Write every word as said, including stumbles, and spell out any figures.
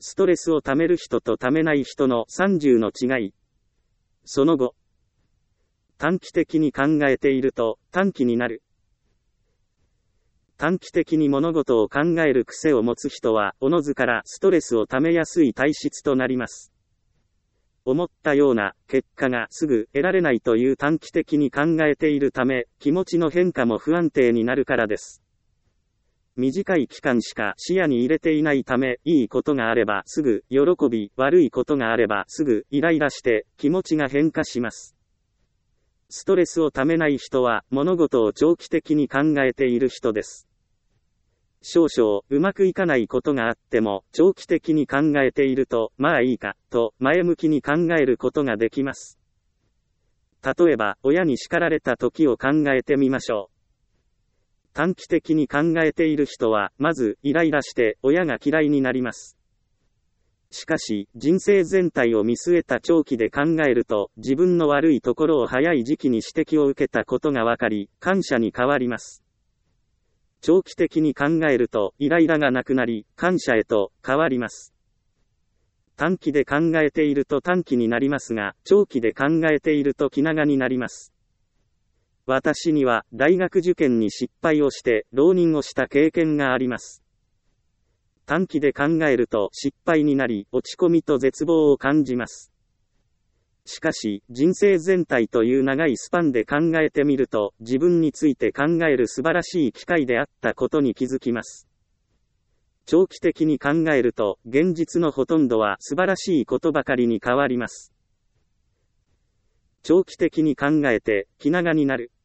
ストレスをためる人とためない人のさんじゅうの違い。その後、短期的に考えていると短気になる。短期的に物事を考える癖を持つ人は、おのずからストレスをためやすい体質となります。思ったような結果がすぐ得られないという短期的に考えているため、気持ちの変化も不安定になるからです。短い期間しか視野に入れていないため、いいことがあればすぐ喜び、悪いことがあればすぐイライラして気持ちが変化します。ストレスをためない人は物事を長期的に考えている人です。少々うまくいかないことがあっても長期的に考えていると、まあいいかと前向きに考えることができます。例えば親に叱られた時を考えてみましょう。短期的に考えている人はまずイライラして親が嫌いになります。しかし人生全体を見据えた長期で考えると、自分の悪いところを早い時期に指摘を受けたことがわかり、感謝に変わります。長期的に考えるとイライラがなくなり、感謝へと変わります。短期で考えていると短気になりますが、長期で考えていると気長になります。私には大学受験に失敗をして浪人をした経験があります。短期で考えると失敗になり、落ち込みと絶望を感じます。しかし人生全体という長いスパンで考えてみると、自分について考える素晴らしい機会であったことに気づきます。長期的に考えると、現実のほとんどは素晴らしいことばかりに変わります。長期的に考えて気長になる。